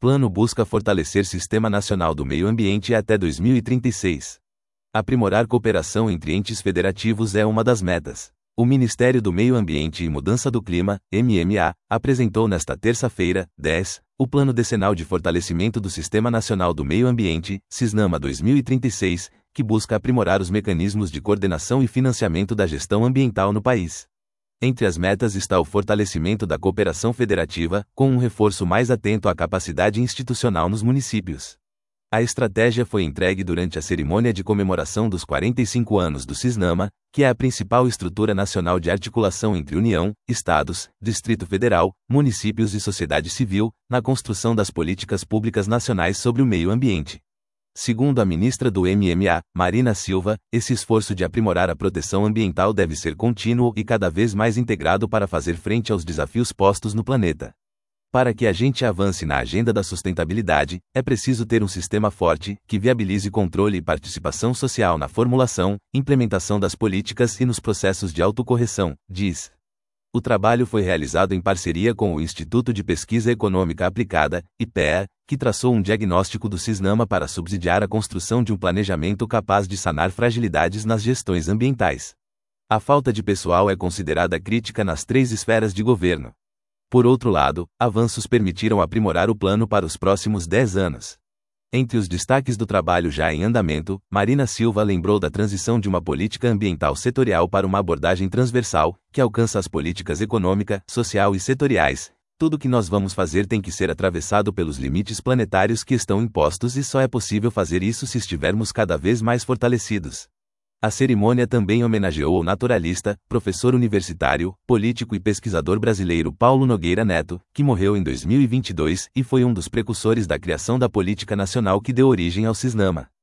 Plano busca fortalecer Sistema Nacional do Meio Ambiente até 2036. Aprimorar cooperação entre entes federativos é uma das metas. O Ministério do Meio Ambiente e Mudança do Clima, MMA, apresentou nesta terça-feira, 10, o Plano Decenal de Fortalecimento do Sistema Nacional do Meio Ambiente, SISNAMA 2036, que busca aprimorar os mecanismos de coordenação e financiamento da gestão ambiental no país. Entre as metas está o fortalecimento da cooperação federativa, com um reforço mais atento à capacidade institucional nos municípios. A estratégia foi entregue durante a cerimônia de comemoração dos 45 anos do SISNAMA, que é a principal estrutura nacional de articulação entre União, Estados, Distrito Federal, municípios e sociedade civil, na construção das políticas públicas nacionais sobre o meio ambiente. Segundo a ministra do MMA, Marina Silva, esse esforço de aprimorar a proteção ambiental deve ser contínuo e cada vez mais integrado para fazer frente aos desafios postos no planeta. Para que a gente avance na agenda da sustentabilidade, é preciso ter um sistema forte, que viabilize controle e participação social na formulação, implementação das políticas e nos processos de autocorreção, diz. O trabalho foi realizado em parceria com o Instituto de Pesquisa Econômica Aplicada, IPEA, que traçou um diagnóstico do SISNAMA para subsidiar a construção de um planejamento capaz de sanar fragilidades nas gestões ambientais. A falta de pessoal é considerada crítica nas 3 esferas de governo. Por outro lado, avanços permitiram aprimorar o plano para os próximos 10 anos. Entre os destaques do trabalho já em andamento, Marina Silva lembrou da transição de uma política ambiental setorial para uma abordagem transversal, que alcança as políticas econômica, social e setoriais. Tudo que nós vamos fazer tem que ser atravessado pelos limites planetários que estão impostos e só é possível fazer isso se estivermos cada vez mais fortalecidos. A cerimônia também homenageou o naturalista, professor universitário, político e pesquisador brasileiro Paulo Nogueira Neto, que morreu em 2022 e foi um dos precursores da criação da política nacional que deu origem ao SISNAMA.